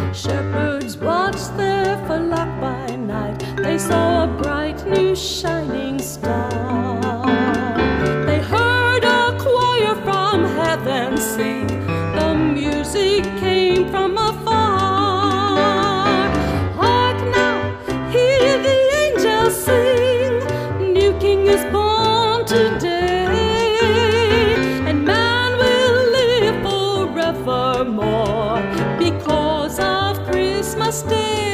Shepherds watched their flock by night. They saw a bright new shining star. They heard a choir from heaven sing. The music came from afar. Hark now, hear the angels sing. New King is born today, and man will live forevermore because of Christmas Day.